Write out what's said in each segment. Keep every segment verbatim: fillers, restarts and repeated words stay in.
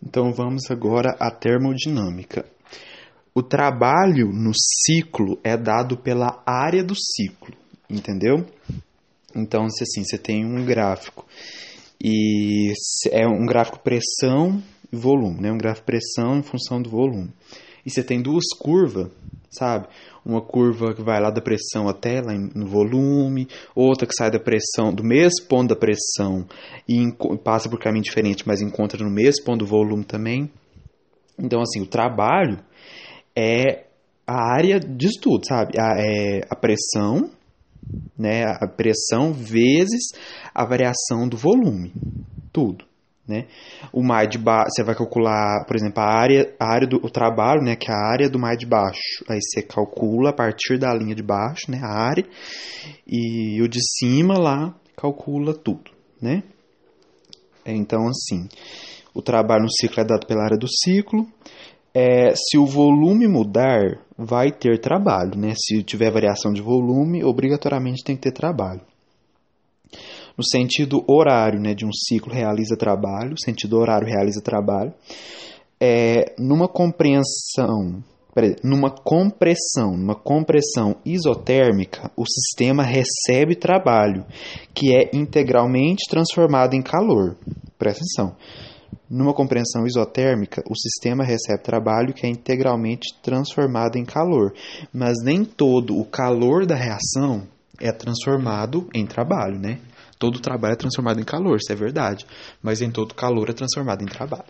Então vamos agora à termodinâmica. O trabalho no ciclo é dado pela área do ciclo, entendeu? Então, se assim, você tem um gráfico e é um gráfico pressão e volume, né? Um gráfico pressão em função do volume. E você tem duas curvas, sabe? Uma curva que vai lá da pressão até lá no volume, outra que sai da pressão, do mesmo ponto da pressão e passa por caminho diferente, mas encontra no mesmo ponto do volume também. Então, assim, o trabalho é a área de estudo, sabe? A, é a pressão, né? A pressão vezes a variação do volume, tudo. Né? O mais de baixo, você vai calcular, por exemplo, a área, a área do o trabalho, né, que é a área do mais de baixo. Aí você calcula a partir da linha de baixo, né, a área, e o de cima lá calcula tudo, né? Então, assim, o trabalho no ciclo é dado pela área do ciclo. É, se o volume mudar, vai ter trabalho, né? Se tiver variação de volume, obrigatoriamente tem que ter trabalho. No sentido horário, né, de um ciclo realiza trabalho, sentido horário realiza trabalho. É, numa compreensão, peraí, numa compressão, numa compressão isotérmica, o sistema recebe trabalho, que é integralmente transformado em calor. Presta atenção. Numa compreensão isotérmica, o sistema recebe trabalho que é integralmente transformado em calor, mas nem todo o calor da reação é transformado em trabalho, né? Todo trabalho é transformado em calor, isso é verdade. Mas nem todo calor é transformado em trabalho.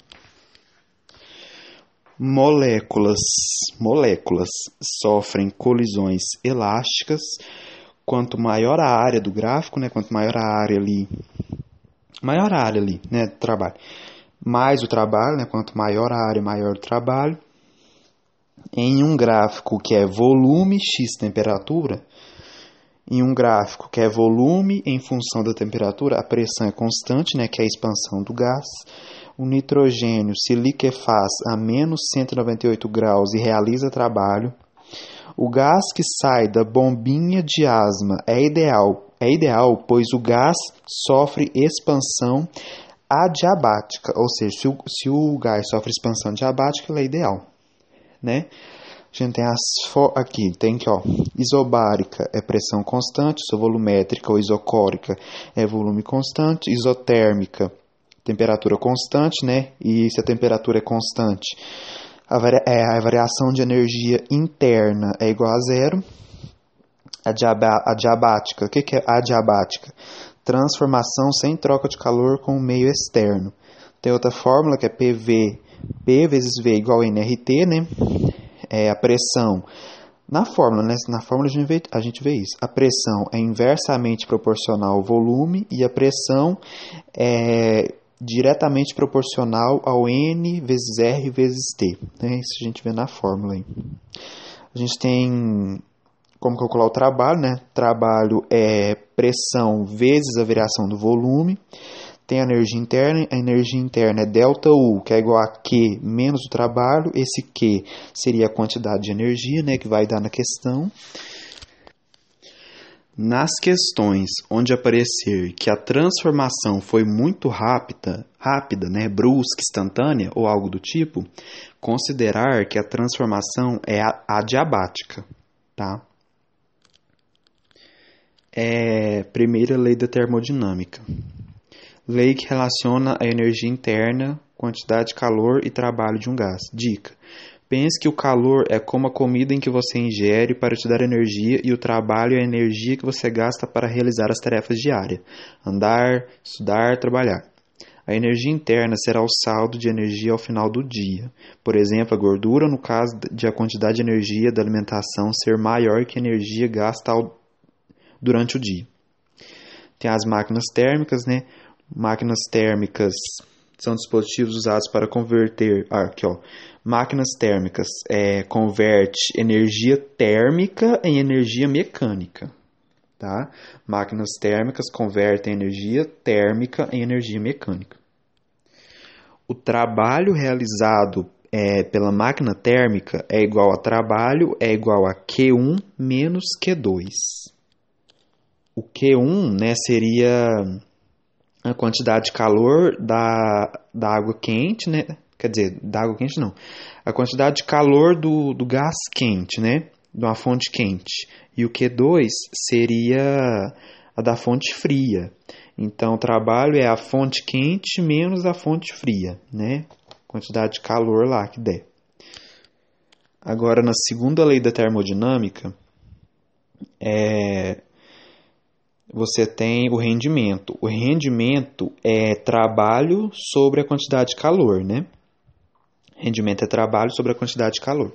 Moléculas, moléculas sofrem colisões elásticas. Quanto maior a área do gráfico, né, quanto maior a área ali, maior a área ali, né, do trabalho, mais o trabalho, né, quanto maior a área, maior o trabalho. Em um gráfico que é volume x temperatura, em um gráfico que é volume em função da temperatura, a pressão é constante, né, que é a expansão do gás. O nitrogênio se liquefaz a menos cento e noventa e oito graus e realiza trabalho. O gás que sai da bombinha de asma é ideal, é ideal, pois o gás sofre expansão adiabática, ou seja, se o, se o gás sofre expansão adiabática, ele é ideal, né? A gente tem as aqui, tem que, ó, isobárica é pressão constante, isovolumétrica ou isocórica é volume constante, isotérmica, temperatura constante, né? E se a temperatura é constante, a, varia é, a variação de energia interna é igual a zero. Adiabática, o que, que é adiabática? Transformação sem troca de calor com o meio externo. Tem outra fórmula que é P V, P vezes V igual a N R T, né? É a pressão. Na fórmula, né? Na fórmula a gente, vê, a gente vê isso. A pressão é inversamente proporcional ao volume e a pressão é diretamente proporcional ao N vezes R vezes T. Né? Isso a gente vê na fórmula aí. A gente tem como calcular o trabalho, né? Trabalho é pressão vezes a variação do volume. Tem a energia interna, a energia interna é ΔU, que é igual a Q menos o trabalho. Esse Q seria a quantidade de energia, né, que vai dar na questão. Nas questões onde aparecer que a transformação foi muito rápida, rápida, né, brusca, instantânea ou algo do tipo, considerar que a transformação é adiabática, tá? É primeira lei da termodinâmica. Lei que relaciona a energia interna, quantidade de calor e trabalho de um gás. Dica: pense que o calor é como a comida em que você ingere para te dar energia e o trabalho é a energia que você gasta para realizar as tarefas diárias. Andar, estudar, trabalhar. A energia interna será o saldo de energia ao final do dia. Por exemplo, a gordura, no caso de a quantidade de energia da alimentação ser maior que a energia gasta ao, durante o dia. Tem as máquinas térmicas, né? Máquinas térmicas são dispositivos usados para converter... Ah, aqui, ó. Máquinas térmicas é, converte energia térmica em energia mecânica. Tá? Máquinas térmicas convertem energia térmica em energia mecânica. O trabalho realizado é, pela máquina térmica é igual a trabalho é igual a Q um menos Q dois. O Q um, né, seria a quantidade de calor da, da água quente, né, Quer dizer, da água quente não. A quantidade de calor do, do gás quente, né? De uma fonte quente. E o Q dois seria a da fonte fria. Então, o trabalho é a fonte quente menos a fonte fria, né? Quantidade de calor lá que der. Agora, na segunda lei da termodinâmica, é, você tem o rendimento. O rendimento é trabalho sobre a quantidade de calor, né? Rendimento é trabalho sobre a quantidade de calor.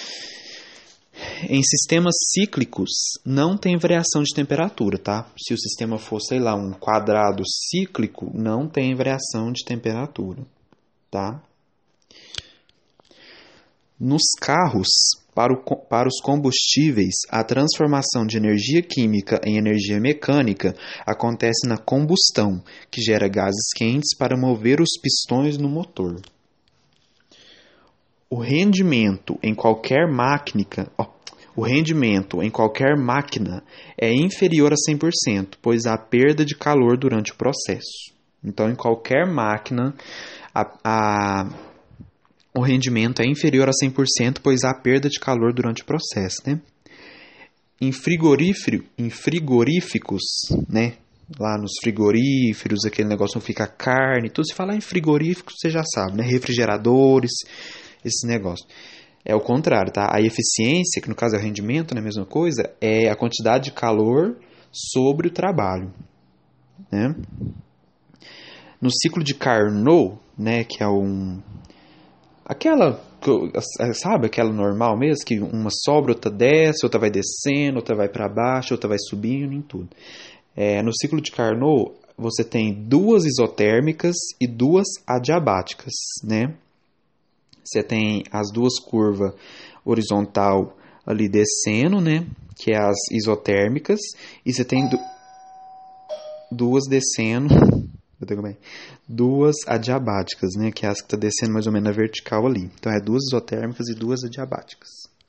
Em sistemas cíclicos, não tem variação de temperatura, tá? Se o sistema for, sei lá, um quadrado cíclico, não tem variação de temperatura, tá? Nos carros, para, o, para os combustíveis, a transformação de energia química em energia mecânica acontece na combustão, que gera gases quentes para mover os pistões no motor. O rendimento em qualquer máquina, ó, o rendimento em qualquer máquina é inferior a cem por cento, pois há perda de calor durante o processo. Então, em qualquer máquina, a, a, o rendimento é inferior a cem por cento, pois há perda de calor durante o processo, né? Em, frigorífero, em frigoríficos, né? Lá nos frigoríferos, aquele negócio não fica carne, tudo. Se falar em frigoríficos, você já sabe, né? Refrigeradores, esse negócio. É o contrário, tá? A eficiência, que no caso é o rendimento, né? A mesma coisa, é a quantidade de calor sobre o trabalho, né? No ciclo de Carnot, né? Que é um... Aquela, sabe? Aquela normal mesmo, que uma sobra, outra desce, outra vai descendo, outra vai para baixo, outra vai subindo, em tudo. É, no ciclo de Carnot, você tem duas isotérmicas e duas adiabáticas, né? Você tem as duas curvas horizontal ali descendo, né? Que é as isotérmicas. E você tem du duas descendo, duas adiabáticas, né? Que é as que estão tá descendo mais ou menos na vertical ali. Então, é duas isotérmicas e duas adiabáticas.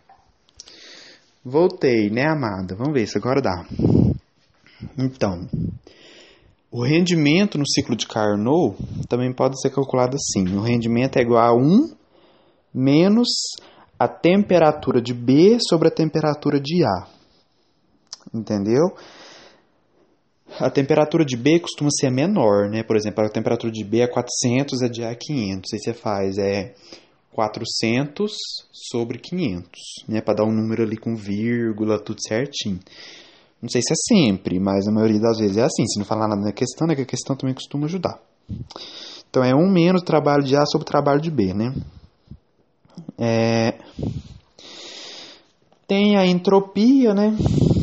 Voltei, né, amada? Vamos ver se agora dá. Então, o rendimento no ciclo de Carnot também pode ser calculado assim. O rendimento é igual a um menos a temperatura de B sobre a temperatura de A. Entendeu? A temperatura de B costuma ser menor, né? Por exemplo, a temperatura de B é quatrocentos, a de A é quinhentos. Aí você faz é quatrocentos sobre quinhentos, né? Para dar um número ali com vírgula, tudo certinho. Não sei se é sempre, mas a maioria das vezes é assim. Se não falar nada na questão, né? Que a questão também costuma ajudar. Então, é um menos o trabalho de A sobre o trabalho de B, né? É... Tem a entropia, né?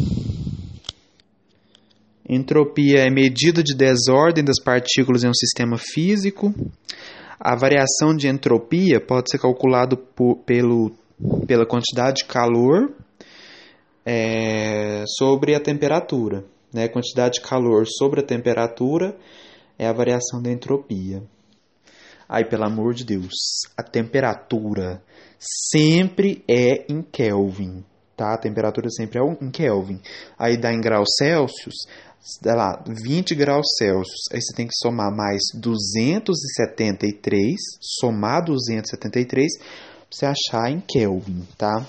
Entropia é medida de desordem das partículas em um sistema físico. A variação de entropia pode ser calculada por, pelo, pela quantidade de calor é, sobre a temperatura. Né? A quantidade de calor sobre a temperatura é a variação da entropia. Ai, pelo amor de Deus, a temperatura sempre é em Kelvin, tá? A temperatura sempre é em Kelvin. Aí dá em graus Celsius, dá lá, vinte graus Celsius. Aí você tem que somar mais duzentos e setenta e três, somar duzentos e setenta e três, para você achar em Kelvin, tá?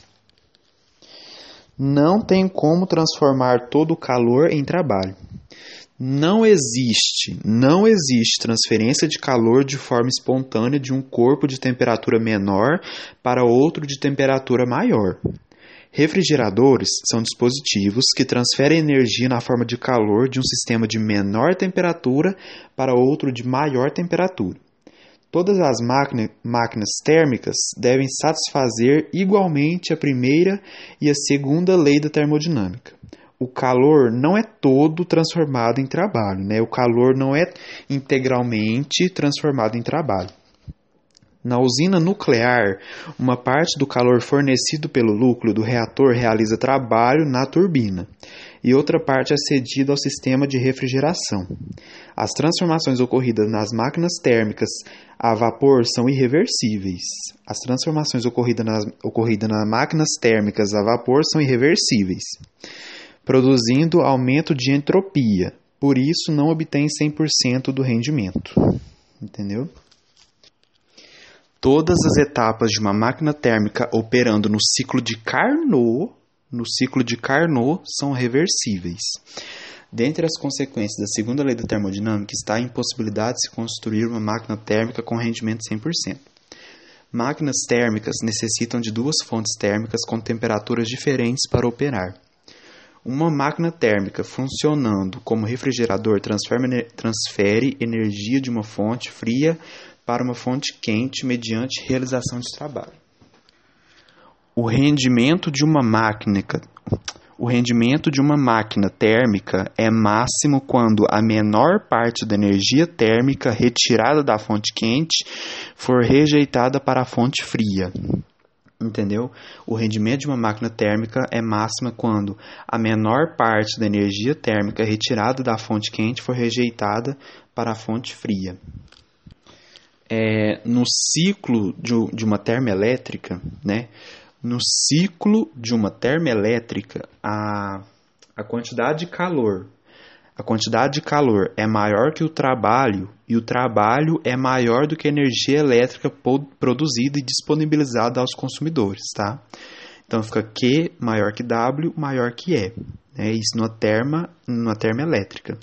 Não tem como transformar todo o calor em trabalho. Não existe, não existe transferência de calor de forma espontânea de um corpo de temperatura menor para outro de temperatura maior. Refrigeradores são dispositivos que transferem energia na forma de calor de um sistema de menor temperatura para outro de maior temperatura. Todas as máquina, máquinas térmicas devem satisfazer igualmente a primeira e a segunda lei da termodinâmica. O calor não é todo transformado em trabalho, né? O calor não é integralmente transformado em trabalho. Na usina nuclear, uma parte do calor fornecido pelo núcleo do reator realiza trabalho na turbina, e outra parte é cedida ao sistema de refrigeração. As transformações ocorridas nas máquinas térmicas a vapor são irreversíveis. As transformações ocorridas nas, ocorridas nas máquinas térmicas a vapor são irreversíveis, produzindo aumento de entropia. Por isso, não obtém cem por cento do rendimento. Entendeu? Todas as etapas de uma máquina térmica operando no ciclo de Carnot, no ciclo de Carnot são reversíveis. Dentre as consequências da segunda lei da termodinâmica está a impossibilidade de se construir uma máquina térmica com rendimento cem por cento. Máquinas térmicas necessitam de duas fontes térmicas com temperaturas diferentes para operar. Uma máquina térmica funcionando como refrigerador transfere energia de uma fonte fria para uma fonte quente mediante realização de trabalho. O rendimento de uma máquina, o rendimento de uma máquina térmica é máximo quando a menor parte da energia térmica retirada da fonte quente for rejeitada para a fonte fria. Entendeu? O rendimento de uma máquina térmica é máxima quando a menor parte da energia térmica retirada da fonte quente for rejeitada para a fonte fria. É, no ciclo de, de uma termoelétrica, né? No ciclo de uma termoelétrica, a, a quantidade de calor, a quantidade de calor é maior que o trabalho e o trabalho é maior do que a energia elétrica produzida e disponibilizada aos consumidores, tá? Então fica Q maior que W maior que E, né? Isso numa terma, numa termoelétrica.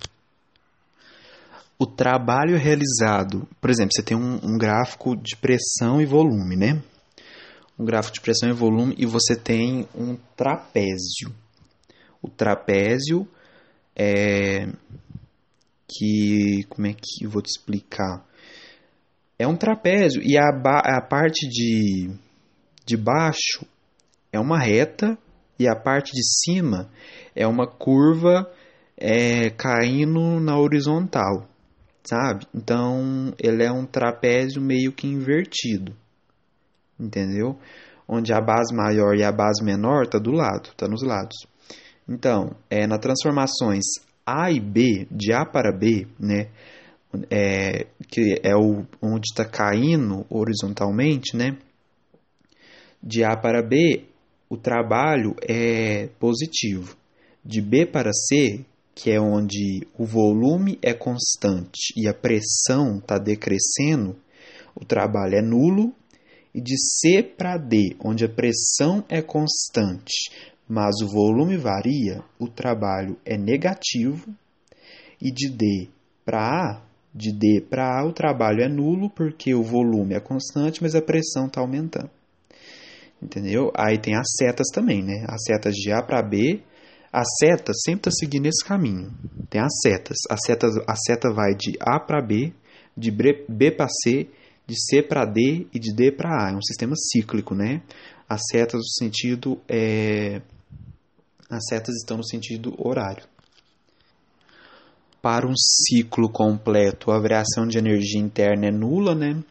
O trabalho realizado, por exemplo, você tem um, um gráfico de pressão e volume, né? Um gráfico de pressão e volume e você tem um trapézio. O trapézio é que, como é que eu vou te explicar? É um trapézio e a, a parte de, de baixo é uma reta e a parte de cima é uma curva é, caindo na horizontal, sabe? Então, ele é um trapézio meio que invertido. Entendeu? Onde a base maior e a base menor está do lado, está nos lados. Então, é, nas transformações A e B, de A para B, né, é, que é o, onde está caindo horizontalmente, né, de A para B, o trabalho é positivo. De B para C, que é onde o volume é constante e a pressão está decrescendo, o trabalho é nulo. E de C para D, onde a pressão é constante, mas o volume varia, o trabalho é negativo. E de D para A, de D para A, o trabalho é nulo, porque o volume é constante, mas a pressão está aumentando. Entendeu? Aí tem as setas também, né? As setas de A para B, a seta sempre está seguindo esse caminho. Tem as setas. A seta, a seta vai de A para B, de B para C, de C para D e de D para A. É um sistema cíclico, né? As setas no sentido é... as setas estão no sentido horário. Para um ciclo completo, a variação de energia interna é nula, né?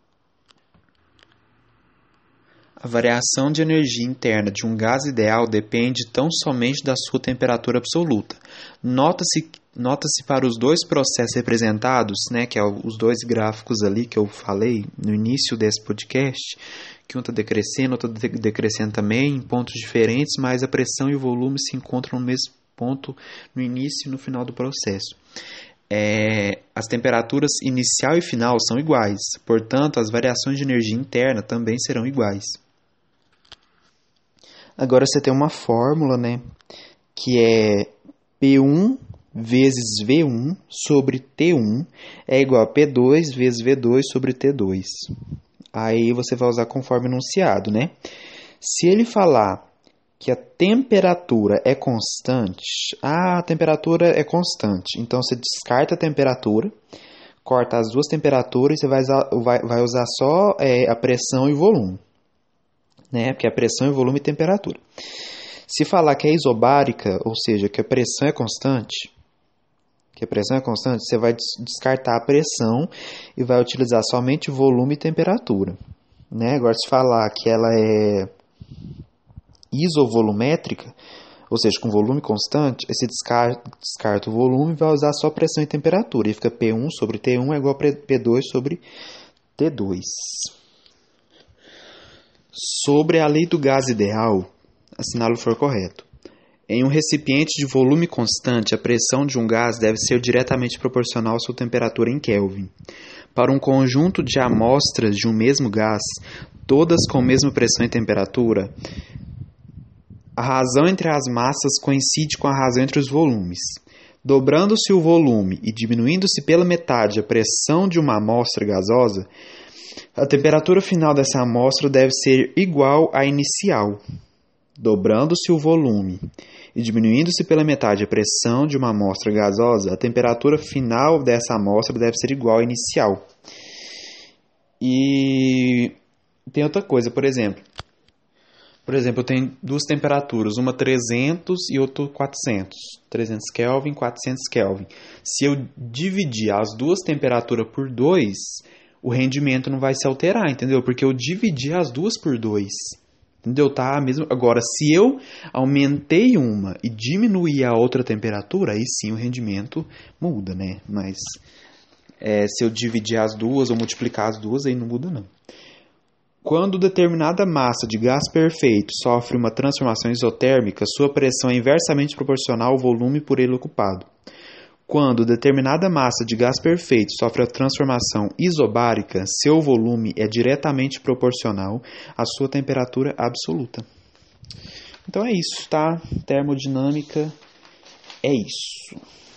A variação de energia interna de um gás ideal depende tão somente da sua temperatura absoluta. Nota-se Nota-se para os dois processos representados, né, que é os dois gráficos ali que eu falei no início desse podcast, que um está decrescendo, outro está decrescendo também, em pontos diferentes, mas a pressão e o volume se encontram no mesmo ponto no início e no final do processo. É, as temperaturas inicial e final são iguais, portanto, as variações de energia interna também serão iguais. Agora você tem uma fórmula, né, que é P um vezes V um sobre T um é igual a P dois vezes V dois sobre T dois. Aí você vai usar conforme enunciado, né? Se ele falar que a temperatura é constante, ah, a temperatura é constante, então você descarta a temperatura, corta as duas temperaturas e você vai usar, vai, vai usar só é, a pressão e o volume, né? Porque a pressão e o volume e temperatura. Se falar que é isobárica, ou seja, que a pressão é constante, que a pressão é constante, você vai descartar a pressão e vai utilizar somente volume e temperatura, né? Agora, se falar que ela é isovolumétrica, ou seja, com volume constante, aí você descarta, descarta o volume e vai usar só pressão e temperatura. E fica P um sobre T um é igual a P dois sobre T dois. Sobre a lei do gás ideal, assinale o for correto. Em um recipiente de volume constante, a pressão de um gás deve ser diretamente proporcional à sua temperatura em Kelvin. para um conjunto de amostras de um mesmo gás, todas com a mesma pressão e temperatura, a razão entre as massas coincide com a razão entre os volumes. Dobrando-se o volume e diminuindo-se pela metade a pressão de uma amostra gasosa, a temperatura final dessa amostra deve ser igual à inicial. Dobrando-se o volume e diminuindo-se pela metade a pressão de uma amostra gasosa, a temperatura final dessa amostra deve ser igual à inicial. E tem outra coisa, por exemplo. Por exemplo, eu tenho duas temperaturas, uma trezentos e outra quatrocentos. trezentos Kelvin, quatrocentos Kelvin. Se eu dividir as duas temperaturas por dois, o rendimento não vai se alterar, entendeu? Porque eu dividi as duas por dois. Entendeu? Tá mesmo. Agora, se eu aumentei uma e diminuí a outra temperatura, aí sim o rendimento muda, né? Mas é, se eu dividir as duas ou multiplicar as duas, aí não muda, não. Quando determinada massa de gás perfeito sofre uma transformação isotérmica, sua pressão é inversamente proporcional ao volume por ele ocupado. Quando determinada massa de gás perfeito sofre a transformação isobárica, seu volume é diretamente proporcional à sua temperatura absoluta. Então é isso, tá? Termodinâmica é isso.